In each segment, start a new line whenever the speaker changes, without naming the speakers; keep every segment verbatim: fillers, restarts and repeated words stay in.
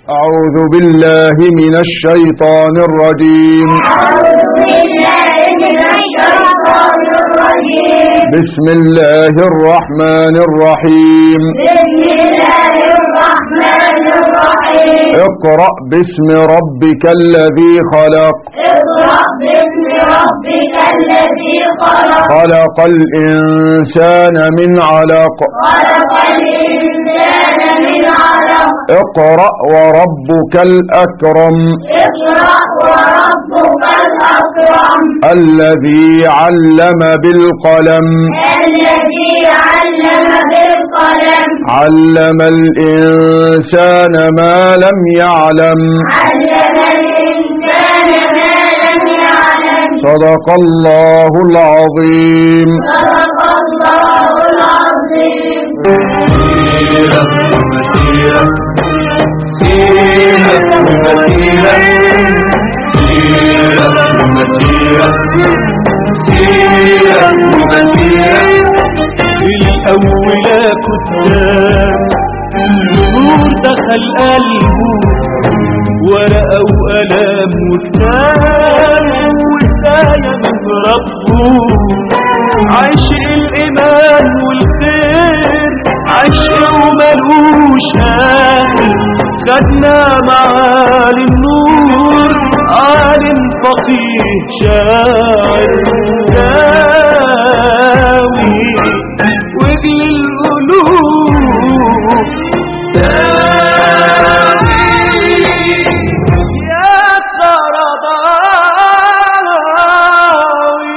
أعوذ بالله من الشيطان الرجيم.
أعوذ بالله من الشيطان الرجيم.
بسم الله الرحمن الرحيم.
بسم الله الرحمن الرحيم.
اقرأ باسم ربك الذي خلق.
اقرأ باسم ربك الذي خلق.
خلق الإنسان من علق.
خلق الإنسان من علق.
اقرأ وربك الأكرم.
اقرأ وربك الأكرم.
الذي علم بالقلم.
الذي علم بالقلم.
علم الإنسان ما لم يعلم.
علم الإنسان ما لم يعلم.
صدق الله العظيم.
صدق الله العظيم.
سيرة مسيرة سيرة مسيرة سيرة مسيرة سيرة مسيرة الأول كتاب النور دخل قلبه ورقة وقلم وكتاب وهداية من ربه عشق الإيمان والخير عشق وملوش آخر خدنا معالي النور عالم فقيه شاعر داوي وجل القلوب داوي يا قرضاوي.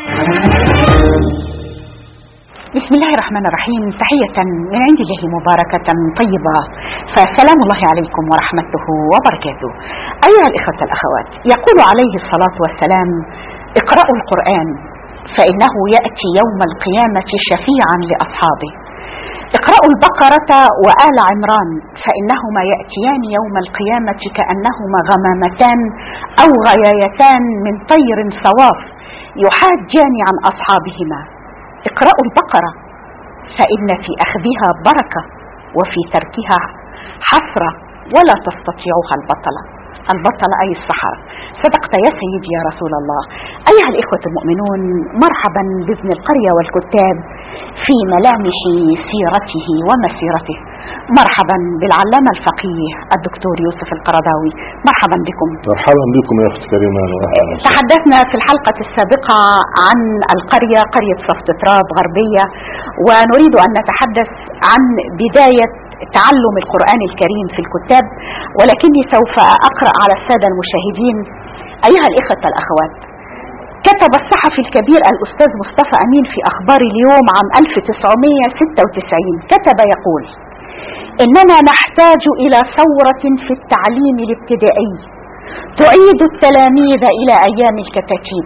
بسم الله الرحمن الرحيم. تحية من عند الله مباركة طيبة، فسلام الله عليكم ورحمته وبركاته. أيها الإخوة الأخوات، يقول عليه الصلاة والسلام: اقرأوا القرآن فإنه يأتي يوم القيامة شفيعا لأصحابه. اقرأوا البقرة وآل عمران فإنهما يأتيان يوم القيامة كأنهما غمامتان أو غيايتان من طير صواف يحاجان عن أصحابهما. اقرأوا البقرة فإن في أخذها بركة وفي تركها حسرة ولا تستطيعها البطلة. البطلة أي السحرة. صدقت يا سيدي يا رسول الله. أيها الإخوة المؤمنون، مرحبا بابن القرية والكتاب في ملامح سيرته ومسيرته. مرحبا بالعلامة الفقيه الدكتور يوسف القرضاوي. مرحبا بكم.
مرحبا بكم يا أخت كريمة.
تحدثنا في الحلقة السابقة عن القرية، قرية صفت تراب غربية، ونريد أن نتحدث عن بداية تعلم القرآن الكريم في الكتاب، ولكني سوف أقرأ على السادة المشاهدين. أيها الإخوة الأخوات، كتب الصحفي الكبير الأستاذ مصطفى أمين في أخبار اليوم عام ألف وتسعمائة وستة وتسعين، كتب يقول: إننا نحتاج إلى ثورة في التعليم الابتدائي تعيد التلاميذ إلى أيام الكتاتيب.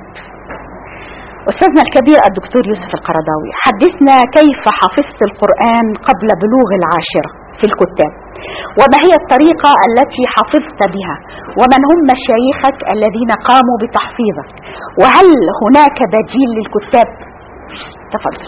أستاذنا الكبير الدكتور يوسف القرضاوي، حدثنا كيف حفظت القرآن قبل بلوغ العاشرة في الكتاب، وما هي الطريقة التي حفظت بها، ومن هم مشايخك الذين قاموا بتحفيظك، وهل هناك بديل للكتاب؟ تفضل.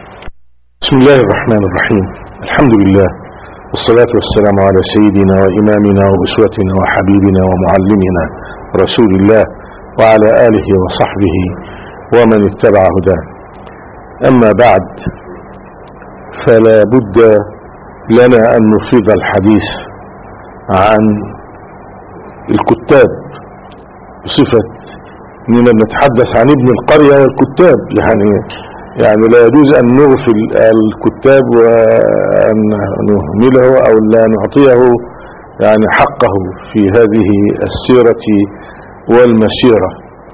بسم الله الرحمن الرحيم. الحمد لله والصلاة والسلام على سيدنا وإمامنا وأسوتنا وحبيبنا ومعلمنا رسول الله وعلى آله وصحبه ومن اتبع هداه. أما بعد، فلا بد لنا أن نفيض الحديث عن الكتاب بصفة أننا نتحدث عن ابن القرية والكتاب. يعني يعني لا يجوز أن نغفل الكتاب وأن نهمله أو لا نعطيه يعني حقه في هذه السيرة والمسيرة.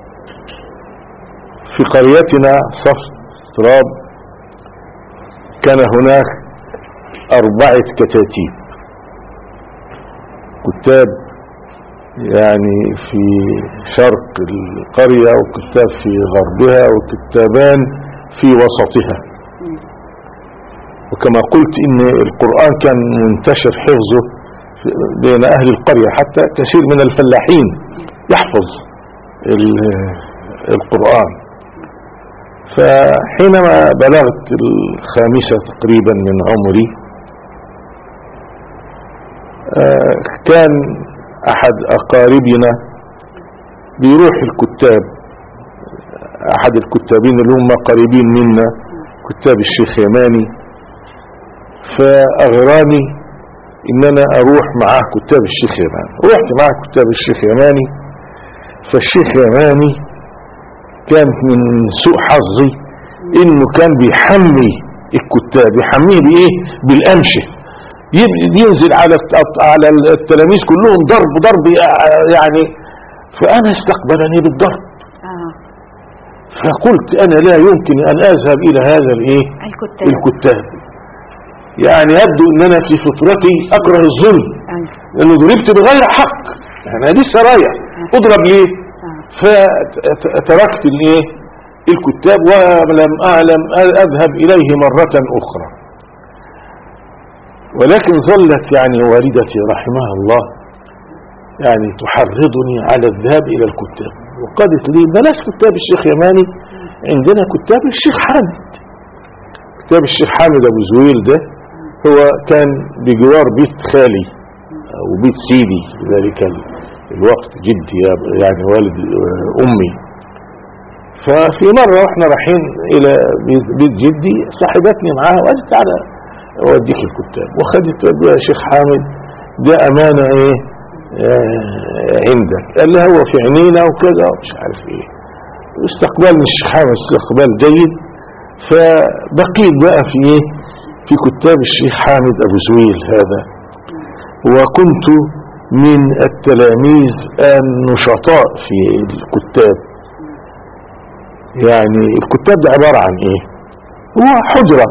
في قريتنا صفت تراب كان هناك أربعة كتاتيب كتاب، يعني في شرق القرية وكتاب في غربها وكتابان في وسطها. وكما قلت إن القرآن كان منتشر حفظه بين أهل القرية، حتى كثير من الفلاحين يحفظ القرآن. فحينما بلغت الخامسة تقريبا من عمري آه كان احد اقاربنا بيروح الكتاب، احد الكتابين اللي هم قريبين منا كتاب الشيخ يماني، فاغراني ان انا اروح معاه كتاب الشيخ يماني. رحت معاه كتاب الشيخ يماني، فالشيخ يماني كان من سوء حظي انه كان بيحمي الكتاب، يحميه بايه؟ بالامشه، ينزل على على التلاميذ كلهم ضرب ضرب يعني، فانا استقبلني بالضرب. فقلت انا لا يمكن ان اذهب الى هذا الايه
الكتاب.
الكتاب يعني يبدو ان انا في فطرتي اكره الظلم، لانه ضربت بغير حق، يعني هذه السرايا اضرب ليه؟ فتركت الايه الكتاب ولم اعلم اذهب اليه مرة اخرى. ولكن ظلت يعني والدتي رحمها الله يعني تحرضني على الذهاب الى الكتاب، وقالت لي بلاش كتاب الشيخ يماني، عندنا كتاب الشيخ حامد. كتاب الشيخ حامد ابو زويل ده هو كان بجوار بيت خالي وبيت سيدي في ذلك الوقت، جدي يعني والد امي. ففي مرة واحنا رايحين الى بيت جدي صاحبتني معاها وقالت تعالى اوديك الكتاب، وخدت يا شيخ حامد ده امانة ايه آه عندك، قال لها هو في عينينا وكذا ومش عارف ايه. استقبلني الشيخ حامد استقبال جيد، فبقيت بقى في ايه في كتاب الشيخ حامد ابو زويل هذا، وكنت من التلاميذ النشطاء في الكتاب. يعني الكتاب ده عبارة عن ايه؟ هو حجرة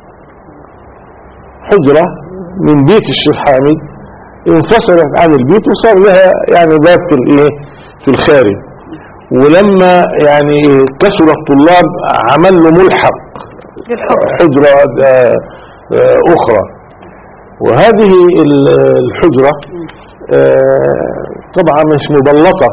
حجرة من بيت الشيخ حامد انفصلت عن البيت وصار لها يعني باب في الايه في الخارج، ولما يعني كسر الطلاب عمل له ملحق حجرة اخرى. وهذه الحجرة طبعا مش مبلطة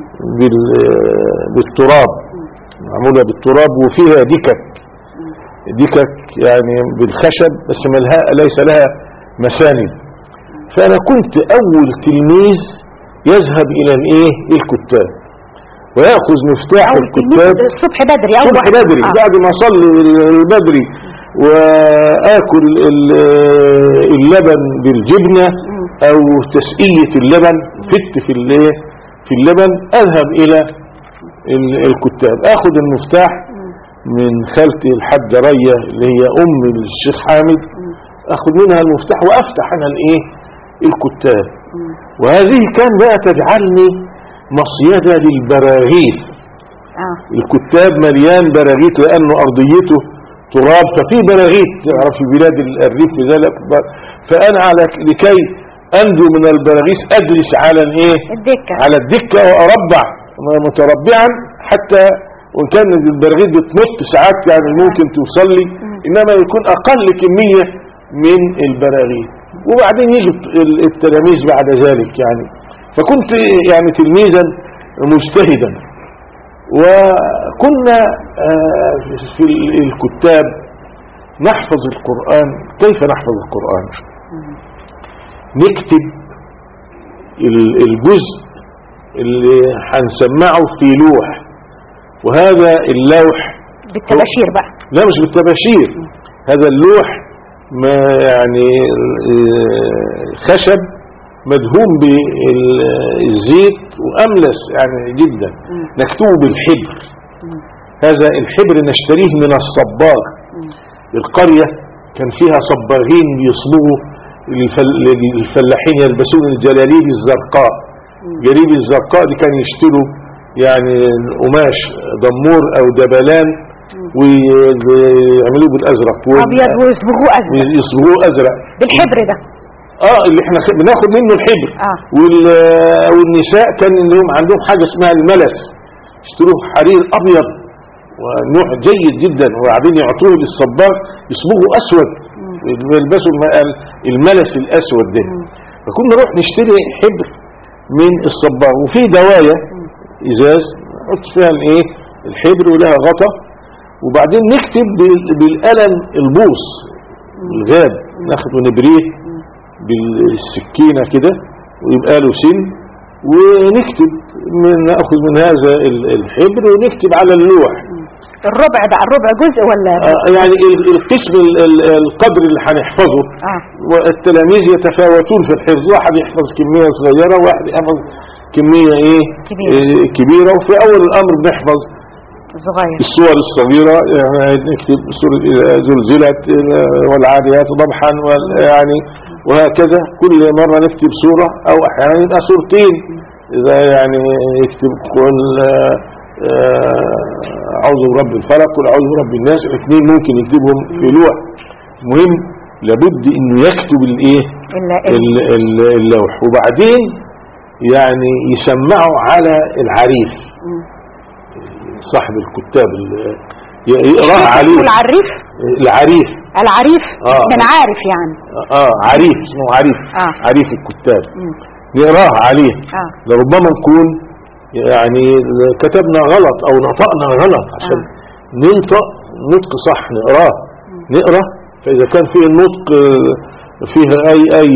بالتراب، معمولة بالتراب وفيها دكك دكك يعني بالخشب بس ملها ليس لها مساند. فأنا كنت أول تلميذ يذهب إلى الايه الكتاب ويأخذ مفتاح الكتاب
الصبح بدري
الصبح بدري آه. بعد ما أصلي البدري وآكل اللبن بالجبنة أو تسقية اللبن فت في في اللبن، أذهب إلى الكتاب، أخذ المفتاح من خالتي الحاجة ريا اللي هي أم الشيخ حامد، أخذ منها المفتاح وأفتح أنا الإيه الكتاب. وهذه كان بقى تجعلني مصيدة للبراغيث.
آه.
الكتاب مليان براغيث لأنه أرضيته تراب، ففي براغيث تعرف في بلاد الريف ذلك. فأنا على لكي أنجو من البراغيث أجلس على الإيه
الدكة
على الدكة وأربع متربعا، حتى وإن كان البراغيث بتنط ساعات يعني ممكن توصل لي، إنما يكون أقل كمية من البراغيث. وبعدين يجي التلاميذ بعد ذلك يعني. فكنت يعني تلميذا مجتهدا. وكنا في الكتاب نحفظ القرآن. كيف نحفظ القرآن؟ نكتب الجزء اللي هنسمعه في لوح، وهذا اللوح
بالتباشير بقى،
لا مش بالتباشير، هذا اللوح ما يعني خشب مدهون بالزيت وأملس يعني جدا، نكتبه بالحبر. هذا الحبر نشتريه من الصباغ. القرية كان فيها صباغين بيصبغوا الفلاحين يلبسون الجلاليب الزرقاء. جلاليب الزرقاء دي كان يشتروا يعني القماش دمور او دبلان ويعملوه بالازرق
ابيض ويصبغوه ازرق
يصبغوه ازرق
بالحبر ده
اه اللي احنا بناخد منه الحبر.
آه.
والنساء كان لهم عندهم حاجة اسمها الملس، يشتروه حرير ابيض ونوع جيد جدا، وبعدين يعطوه للصباغ يصبغوا اسود ويلبسوا الملس الاسود ده. فكنا نروح نشتري حبر من الصباغ، وفي دواية ازاز نحط فيها الايه الحبر ولها غطا، وبعدين نكتب بالقلم البوص الغاب، ناخد ونبريه بالسكينة كده ويبقى له سن، ونكتب من ناخذ من هذا الحبر ونكتب على اللوح.
الربع بقى الربع جزء ولا
آه يعني القسم القدر اللي هنحفظه.
آه.
والتلاميذ يتفاوتون في الحفظ، واحد يحفظ كمية صغيرة وواحد يحفظ كمية ايه
كبيرة,
إيه كبيرة. وفي اول الامر بنحفظ
صغير
الصور الصغيرة، يعني نكتب سورة زلزلت والعاديات ضبحا يعني وهكذا. كل مرة نكتب سورة او احيانا يبقى سورتين، اذا يعني يكتب كل اعوذ برب الفلق واعوذ برب الناس، الاثنين ممكن يكتبهم في لوح. المهم لابد انه يكتب الايه اللوح، وبعدين يعني يسمعه على العريف صاحب الكتاب يقراه عليه.
العريف
العريف
العريف
آه.
من عارف يعني
اه عريف اسمه عريف.
آه.
عريف الكتاب نقراه عليه.
آه.
لربما نكون يعني كتبنا غلط او نطقنا غلط، عشان آه. ننطق نطق صح نقراه نقرا. فاذا كان فيه النطق فيها اي اي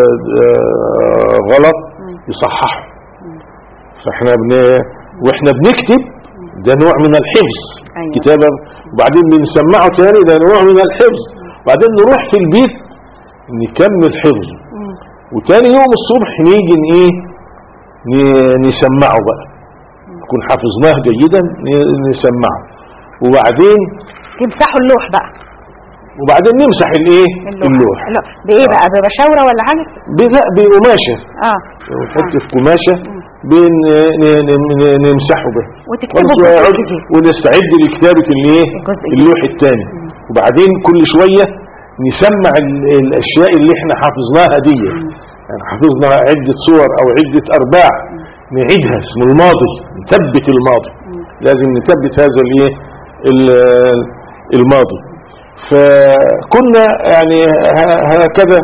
غلط يصححه. فاحنا بن واحنا بنكتب ده نوع من الحفظ.
أيوة.
كتابة، وبعدين بنسمعه تاني ده نوع من الحفظ. وبعدين نروح في البيت نكمل حفظه، وتاني يوم الصبح نيجي ايه نسمعه بقى، نكون حفظناه جيدا نسمعه. وبعدين
تمسحوا اللوح بقى،
وبعدين نمسح الايه اللوح.
اللوح بايه بقى؟ ببشاوره ولا حاجه؟
بقماشه.
اه
نحط في قماشه بين نمسحه به ونستعد لكتابه الايه اللوح الثاني. وبعدين كل شويه نسمع الاشياء اللي احنا حافظناها دي. يعني حافظنا عده صور او عده ارباع نعيدها، اسمه الماضي، نثبت الماضي. لازم نثبت هذا الايه الماضي. فكنا يعني هكذا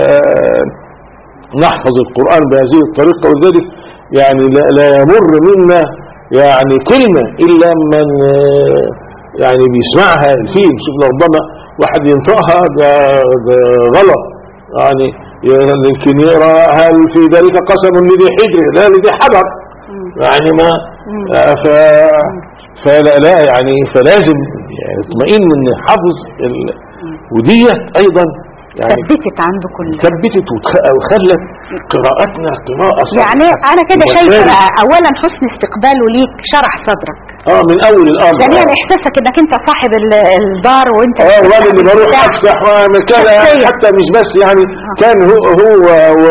نحفظ القرآن بهذه الطريقة. وذلك يعني لا يمر منا يعني كلمة إلا من يعني بيسمعها فيه. شوفنا ربما واحد ينطقها غلط، يعني يمكن يقرأ هل في ذلك قسم لذي حجر لا لذي حجر، يعني ما ف فلا لا يعني فلازم يعني اطمئن ان حفظ ال... وديت ايضا يعني
ثبتت عنده كل
ثبتت وخلت قراءتنا قراءة صح.
يعني انا كده شايفه اولا حسن استقباله ليك شرح صدرك
اه من اول الامر.
ثانيا يعني احساسك انك انت صاحب الدار وانت
اه وانا اللي بروح افتح كده، حتى مش بس يعني آه. كان هو هو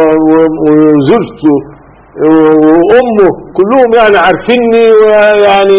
وزوجته وامه كلهم يعني عارفيني ويعني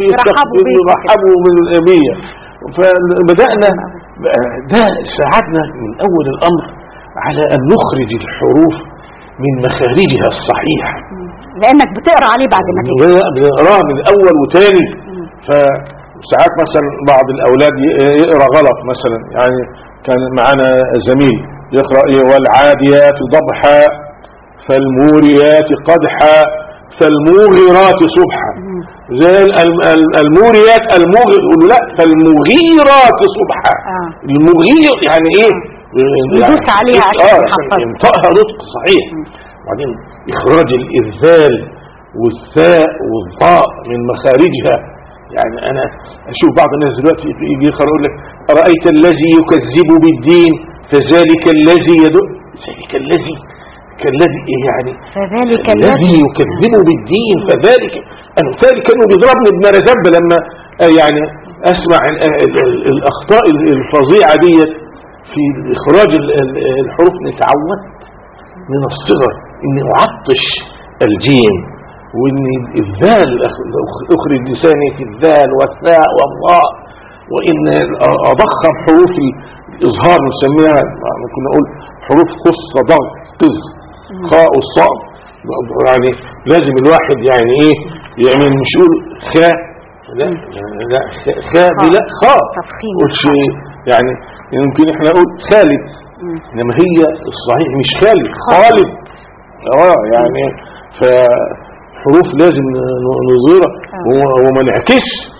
يرحبوا بالابيه. فبدأنا ده ساعدنا من اول الامر على ان نخرج الحروف من مخارجها الصحيحة،
لانك بتقرأ عليه بعد ما تيجي
بنقراه من اول وتاني. فساعات مثلا بعض الاولاد يقرأ غلط مثلا، يعني كان معنا زميل يقرأ ايه والعاديات ضبحا فالموريات قدحا فالموغرات صبحا. زي الموريات الموغر يقولوا لا فالمغيرات صبحا.
آه.
المغير يعني ايه
يدوس عليها
عشان ينطقها نطق صحيح. وبعدين اخراج الاذال والثاء والضاء من مخارجها. يعني انا اشوف بعض الناس دلوقتي يجي يقرأ يقول لك ارايت الذي يكذب بالدين فذلك الذي يدل ذلك الذي كالذي يعني
فذلك
الذي يكذب بالدين فذلك. انا مثالي كانوا بيضربني ابن رزب لما يعني اسمع الاخطاء الفظيعة دي في اخراج الحروف. نتعود من الصغر اني اعطش الجيم، واني الذال اخرج لساني في الذال والثاء والضاء، وان اضخم حروف الاظهار نسميها كنا نقول حروف خص ضغط قز خاء والصاد. يعني لازم الواحد يعني ايه يعني مش يقول خاء لا لا خاء بلا خاء قلش يعني يمكن احنا نقول خالد، انما هي الصحيح مش خالد خالد. اه يعني فحروف لازم نظهرها وما نعكس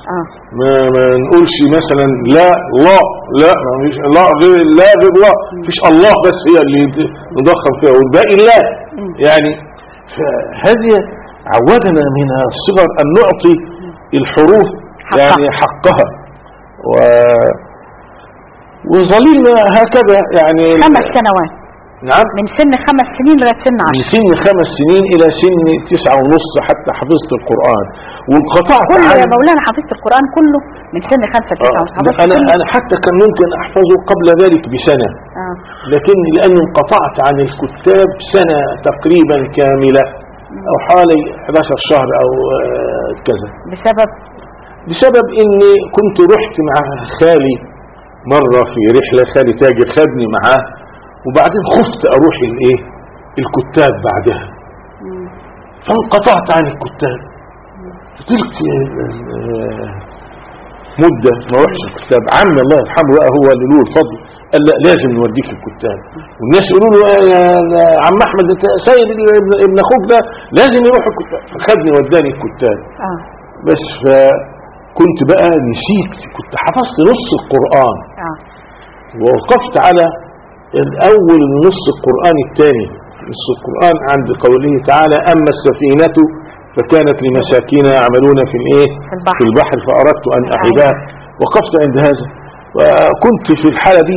اه
ما, ما نقولش مثلا لا لا لا ما فيش لا غير لا غير لا فيش الله بس هي اللي نضخم فيها والباقي لا يعني. فهذه عودنا من الصغر أن نعطي الحروف يعني حقها و... وظللنا هكذا يعني
خمس سنوات.
نعم
من سن خمس سنين لغايه سن
من
عشر.
سن خمس سنين إلى سن تسعة ونص حتى حفظت القرآن وانقطعت
كله
عن...
يا مولانا حفظت القرآن كله من سن خمسة تسعة ونص.
آه. أنا, أنا حتى كان ممكن أحفظه قبل ذلك بسنة
آه.
لكن لأني انقطعت عن الكتاب سنة تقريبا كاملة أو حوالي إحدى عشر شهر أو آه كذا.
بسبب
بسبب إني كنت رحت مع خالي مرة في رحلة، خالي تاجر خدني معاه وبعدين خفت أروح الإيه الكتاب بعدها فانقطعت عن الكتاب. فضلت مدة ما روحش الكتاب. عمي الله يرحمه بقى هو اللي له الفضل قال لا لازم نوديك الكتاب والناس يقولوا له يا عم احمد انت سيد ابن اخوك ده لازم يروح الكتاب. فخدني وداني الكتاب
اه
بس فكنت بقى نسيت كنت حفظت نص القرآن
اه
ووقفت على الاول نص القرآن الثاني نص القرآن عند قوله تعالى اما السفينة فكانت لمساكين يعملون في الايه
في البحر,
في البحر فاردت ان اعيدها. وقفت عند هذا وكنت في الحالة دي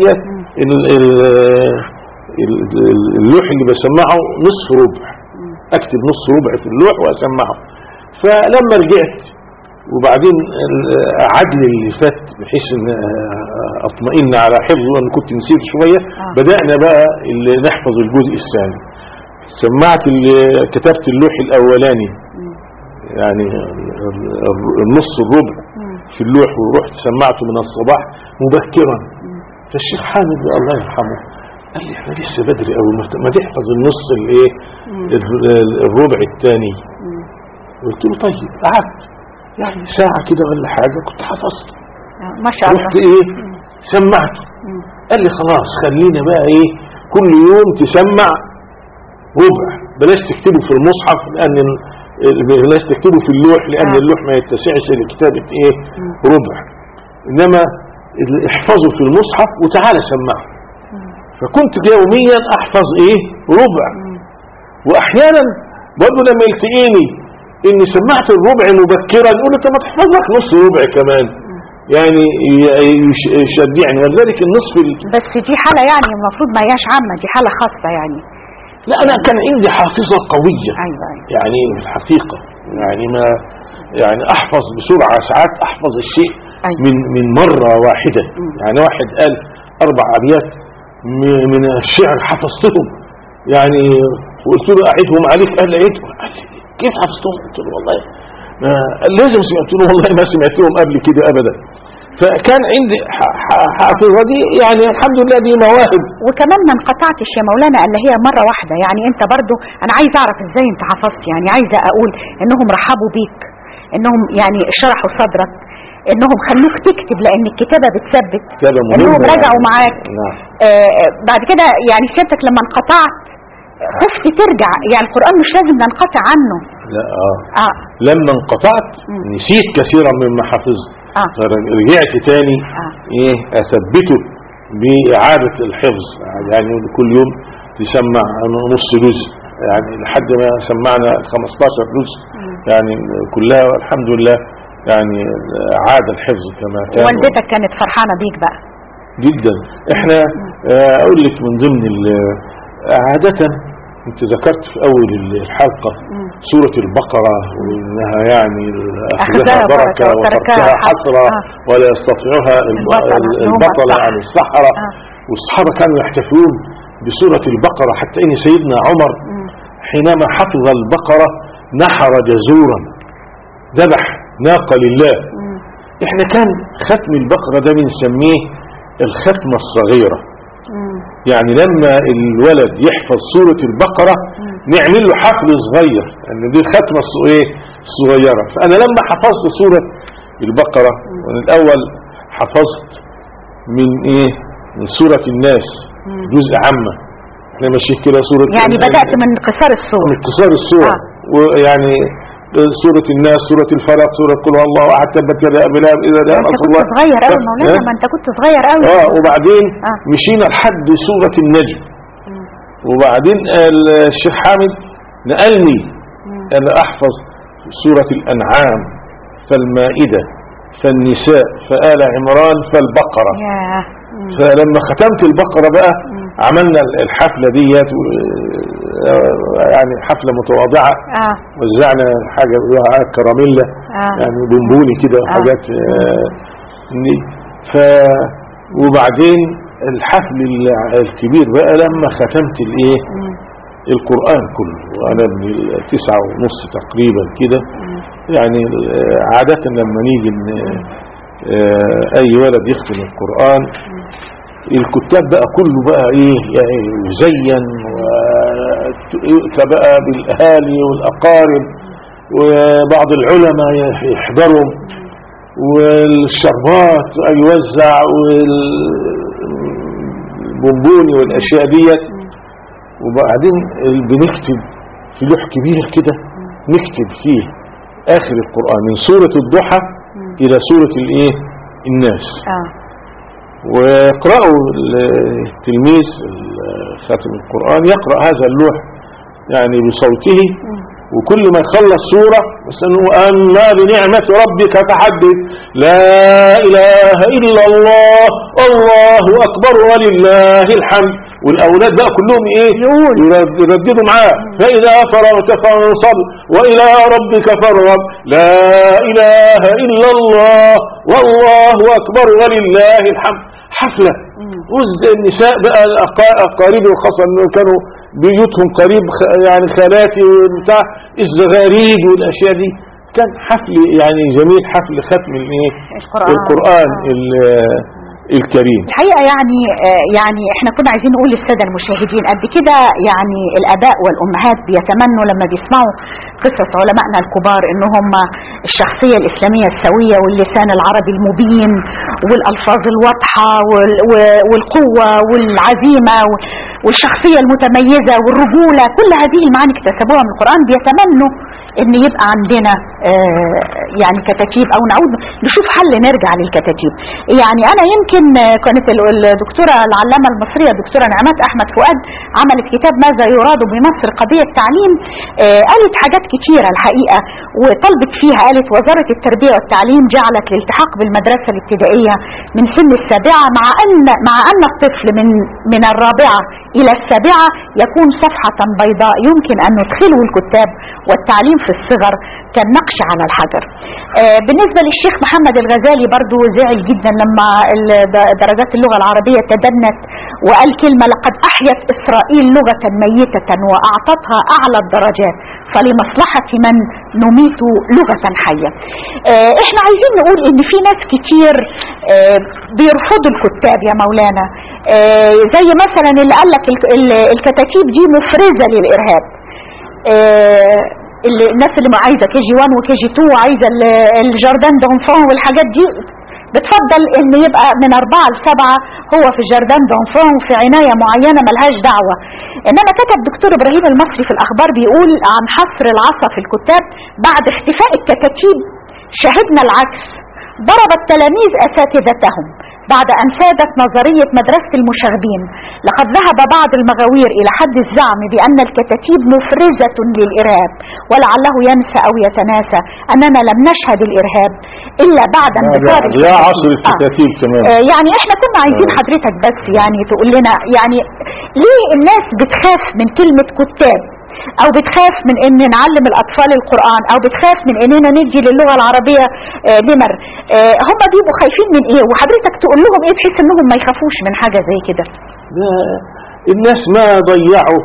اللوح اللي بسمعه نصف ربع اكتب نصف ربع في اللوح واسمعه. فلما رجعت وبعدين عدل اللي فات بحيث ان اطمئن على حفظه لان كنت نسيت شوية
آه.
بدأنا بقى اللي نحفظ الجزء الثاني. سمعت اللي كتبت اللوح الاولاني يعني النص الربع في اللوح ورحت سمعته من الصباح مبكرا. فالشيخ حامد الله يرحمه قال لي احنا لسه بدري قوي ما تحفظ النص الايه الربع الثاني. قلت له طيب قعدت يعني ساعة كده ولا حاجة كنت حفظت
ما شاء الله.
رحت ايه سمعته قال لي خلاص خلينا بقى ايه كل يوم تسمع ربع بلاش تكتبه في المصحف لان بلاش تكتبه في اللوح لان
آه.
اللوح ما يتسعش لكتابة ايه ربع انما احفظه في المصحف وتعالى سمعه. فكنت يوميا احفظ ايه ربع واحيانا برضه لما يلتقيني اني سمعت الربع مبكرا يقول لي طب ما تحفظ لك نص ربع كمان يعني يشجعني. ولذلك النصف ال...
بس دي حالة يعني المفروض ما هياش عامة دي حالة خاصة يعني.
لا انا كان عندي حافظة قوية
أيوة أيوة.
يعني الحقيقة يعني ما يعني احفظ بسرعة ساعات احفظ الشيء
أيوة.
من من مرة واحدة. يعني واحد قال اربع ابيات من الشعر حفظتهم يعني وقلت له اعيدهم عليك قال لي اعيدهم. قال لي كيف حفظتهم؟ قلت له والله لازم سمعت له والله ما سمعتهم قبل كده ابدا. فكان عندي حافظة دي يعني الحمد لله دي مواهب.
وكمان ما انقطعتش يا مولانا الا هي مرة واحدة يعني انت برضو انا عايز اعرف ازاي انت حفظت يعني عايزة اقول انهم رحبوا بيك انهم يعني شرحوا صدرك انهم خلوك تكتب لان الكتابة بتثبت انهم رجعوا معاك.
نعم.
آه بعد كده يعني سيادتك لما انقطعت خفت ترجع يعني القرآن مش لازم ننقطع عنه.
لا اه,
آه.
لما انقطعت م. نسيت كثيرا مما حفظت.
آه.
رجعت تاني
آه.
ايه اثبته بإعادة الحفظ يعني كل يوم تسمع نص جزء يعني لحد ما سمعنا خمستاشر جزء يعني كلها والحمد لله يعني عاد الحفظ كما كان.
والدتك كانت فرحانة بيك بقى
جدا. احنا اقول لك من ضمن عادة انت ذكرت في اول الحلقة مم. سورة البقرة وانها يعني اخذها بركة وتركها حسرة آه. ولا يستطيعها البطل عن السحرة. آه. والصحابة كانوا يحتفلون بسورة البقرة حتى ان سيدنا عمر مم. حينما حفظ البقرة نحر جزورا ذبح ناقة لله. مم. احنا كان ختم البقرة ده بنسميه الختمة الصغيرة. مم. يعني لما الولد يحفظ سورة البقرة مم. نعمل له حفل صغير لان يعني دي ختمة ايه صغيرة. فانا لما حفظت سورة البقرة وانا الاول حفظت من ايه من سورة الناس مم. جزء عامة احنا ماشيين كده سورة
يعني بدأت من قصار السورة
من قصار السورة. آه. ويعني سورة الناس، سورة الفلق، سورة قل هو الله احد، تبت يدا ابي لهب اذا جاء
انت
نصر
كنت
الله.
صغير قوي مولانا، ما انت كنت صغير قوي.
اه وبعدين
آه.
مشينا لحد سورة النجم، وبعدين الشيخ حامد نقلني انا احفظ سورة الانعام، فالمائدة، فالنساء، فآل عمران، فالبقرة.
ياه.
فلما ختمت البقرة بقى عملنا الحفلة ديت يعني حفلة متواضعة.
اه
وزعنا حاجة بيقولوها كراميلا،
آه.
يعني بونبوني كده
آه.
وحاجات آه. ف وبعدين الحفل الكبير بقى لما ختمت الايه القرآن كله، وانا من تسعة ونص تقريبا كده. يعني عادة لما نيجي اي ولد يختم القرآن الكتاب بقى كله بقى ايه يعني يزين، ويؤتى بقى بالاهالي والاقارب، وبعض العلماء يحضروا، والشربات يوزع، والبونبوني والاشياء ديت. وبعدين بنكتب في لوح كبير كده، نكتب فيه اخر القرآن من سورة الضحى الى سورة الايه الناس.
اه
ويقرأوا التلميذ خاتم القرآن يقرأ هذا اللوح يعني بصوته، وكل ما يخلص سورة مثلا أما بنعمة ربك فحدث، لا إله إلا الله، الله أكبر ولله الحمد. والأولاد بقى كلهم إيه يرددوا معاه، فإذا فرغت فانصب وإلى ربك فارغب، لا إله إلا الله والله أكبر ولله الحمد. حفلة وزد النساء بقى أقاربي، وخاصة أنه كانوا بيوتهم قريب يعني خالاتي وبتاع الزغاريد والأشياء دي. كان حفل يعني جميل، حفل ختم الايه
القرآن,
القرآن الكريم.
الحقيقة يعني يعني احنا كنا عايزين نقول للسادة المشاهدين قد كده، يعني الآباء والأمهات بيتمنوا لما بيسمعوا قصص علمائنا الكبار ان هم الشخصية الإسلامية السوية واللسان العربي المبين والألفاظ الواضحة والقوة والعزيمة والشخصية المتميزة والرجولة، كل هذه المعاني اكتسبوها من القرآن. بيتمنوا ان يبقى عندنا آه يعني كتاتيب، او نعود نشوف حل نرجع للكتاتيب. يعني انا يمكن كانت الدكتورة العلامة المصرية الدكتورة نعمات احمد فؤاد عملت كتاب ماذا يراد بمصر قضية تعليم، آه قالت حاجات كتيرة الحقيقة وطلبت فيها. قالت وزارة التربية والتعليم جعلت الالتحاق بالمدرسة الابتدائية من سن السابعة، مع ان مع ان الطفل من من الرابعة الى السابعة يكون صفحة بيضاء يمكن ان ندخله الكتاب والتعليم في الصغر كالنقش على الحجر. آه بالنسبة للشيخ محمد الغزالي برضو زعل جدا لما درجات اللغة العربية تدنت، وقال كلمة لقد أحيت إسرائيل لغة ميتة وأعطتها أعلى الدرجات، فلمصلحة من نميت لغة حية. آه احنا عايزين نقول ان في ناس كتير آه بيرفضوا الكتاب يا مولانا، آه زي مثلا اللي قال لك الكتاتيب دي مفرزة للإرهاب. آه الناس اللي ما عايزة كي جي واحد وكي جي اتنين وعايزة الجاردان دونفون والحاجات دي بتفضل ان يبقى من اربعة لسبعة هو في الجاردان دونفون في عناية معينة ملهاش دعوة. انما كتب دكتور ابراهيم المصري في الاخبار بيقول عن حصر العصا في الكتاب بعد اختفاء الكتاتيب شاهدنا العكس، ضرب التلاميذ اساتذتهم بعد أن سادت نظرية مدرسة المشاغبين. لقد ذهب بعض المغاوير إلى حد الزعم بأن الكتاتيب مفرزة للإرهاب، ولعله ينسى أو يتناسى أننا لم نشهد الإرهاب إلا بعد انتشار
يا عصر الكتاتيب
آه.
كمان.
آه يعني إحنا كنا عايزين حضرتك بس يعني تقول لنا يعني ليه الناس بتخاف من كلمة كتاب، او بتخاف من ان نعلم الاطفال القرآن، او بتخاف من اننا ندي للغة العربية آه نمر. آه هم بيبقوا خايفين من ايه، وحضرتك تقول لهم ايه بحيث انهم ما يخافوش من حاجة زي كده؟
الناس ما ضيعوا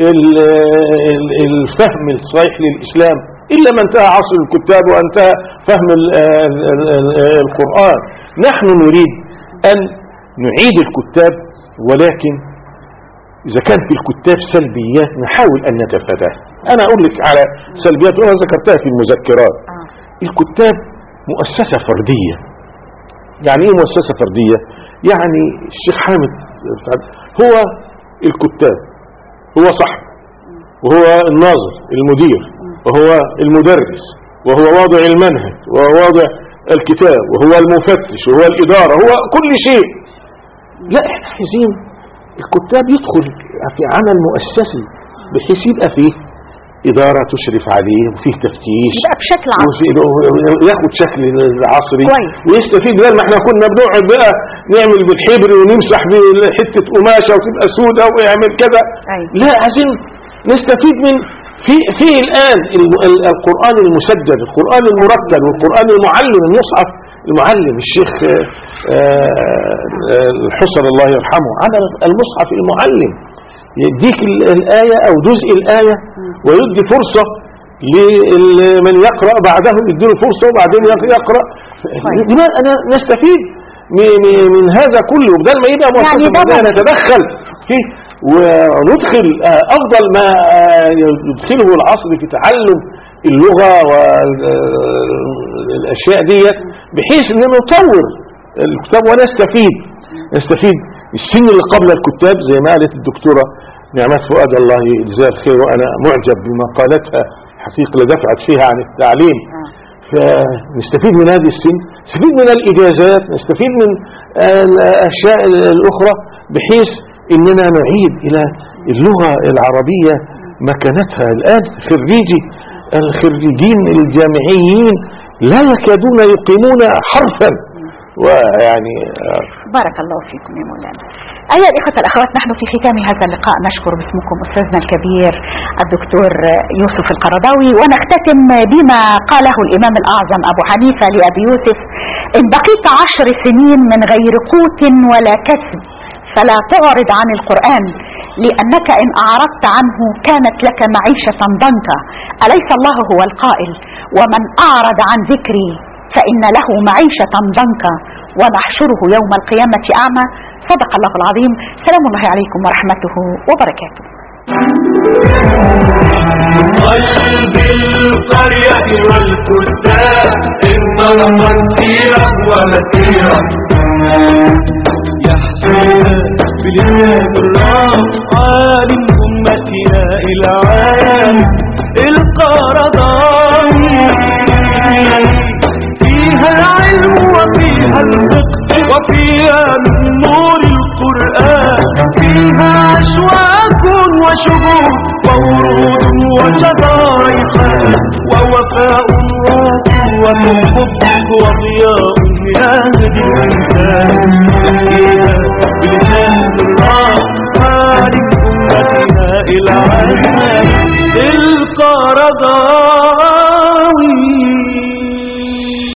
الفهم الصحيح للإسلام إلا ما انتهى عصر الكتاب وانتهى فهم القرآن. نحن نريد أن نعيد الكتاب، ولكن إذا كان في الكتاب سلبيات نحاول أن نتفاداها. أنا أقول لك على سلبيات وأنا ذكرتها في المذكرات. الكتاب مؤسسة فردية. يعني إيه مؤسسة فردية؟ يعني الشيخ حامد هو الكتاب، هو صاحب، وهو الناظر المدير، وهو المدرس وهو واضع المنهج وهو واضع الكتاب وهو المفتش وهو الإدارة هو كل شيء. لا، احنا عايزين الكتاب يدخل في عمل مؤسسي بحيث يبقى فيه إدارة تشرف عليه وفيه تفتيش
يبقى بشكل عصري،
ياخد شكل عصري
كويس.
ويستفيد. بدل ما احنا كنا بنقعد بقى نعمل بالحبر ونمسح بحتة قماشة وتبقى سودة ويعمل كذا. لا، عايزين نستفيد من في في الآن القرآن المسجل، القرآن المرتل، والقرآن المعلم، المصحف المعلم. الشيخ الحسن الله يرحمه عمل المصحف المعلم، يديك الآية أو جزء الآية ويدي فرصة لمن يقرأ بعده، يديله فرصة وبعدين يقرأ. لماذا أنا نستفيد من هذا كله بدل ما يبقى مؤسسة يعني نتدخل فيه وندخل أفضل ما يدخله العصر في تعلم اللغة والأشياء دي، بحيث أن نطور الكتاب ونستفيد نستفيد السن اللي قبل الكتاب زي ما قالت الدكتورة نعمات فؤاد الله يجزاها الخير، وأنا معجب بما قالتها حقيقة لدفعت فيها عن التعليم. فنستفيد من هذه السن، نستفيد من الإجازات، نستفيد من الأشياء الأخرى بحيث إننا نعيد إلى اللغة العربية مكانتها. الآن خريجي الخريجين الجامعيين لا يكادون يقيمون حرفا. ويعني
بارك الله فيكم يا مولانا. أيها الإخوة الأخوات، نحن في ختام هذا اللقاء نشكر باسمكم أستاذنا الكبير الدكتور يوسف القرضاوي، ونختتم بما قاله الإمام الأعظم أبو حنيفة لأبي يوسف: إن بقيت عشر سنين من غير قوت ولا كسب فلا تعرض عن القرآن، لأنك إن أعرضت عنه كانت لك معيشة ضنكا. أليس الله هو القائل: ومن أعرض عن ذكري فإن له معيشة ضنكا ونحشره يوم القيامة أعمى. صدق الله العظيم. سلام الله عليكم ورحمته وبركاته.
قلب القرية والكتاب انطلقت سيرة ومسيرة، يحسن بلسان الرام عالم أمتنا إلى عالم القرضاوي. فيها العلم وفيها الفقه وفيها من نور القرآن، فيها أشواك وشهود وورود وشظائف ووفاء وحب وضياء يهدي الإنسان. فيها بلسان الله مالك أمتنا إلى عالم القرضاوي.